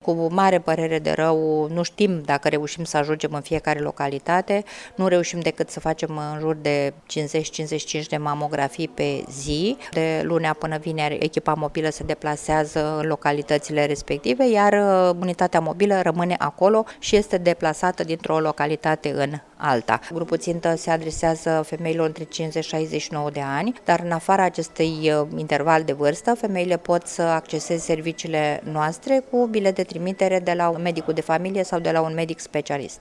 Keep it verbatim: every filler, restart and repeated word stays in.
cu mare părere de rău, nu știm dacă reușim să ajungem în fiecare localitate, nu reușim decât să facem în jur de cincizeci cincizeci și cinci de mamografii pe zi. De lunea până vineri, echipa mobilă se deplasează în localitățile respective, iar unitatea mobilă rămâne acolo și este deplasată dintr-o localitate în alta. Grupul țintă se adresează femeilor între cincizeci și șaizeci și nouă de ani, dar în afara acestui interval de vârstă, femeile pot să acceseze serviciile noastre cu bilet de trimitere de la un medicul de familie sau de la un medic specialist.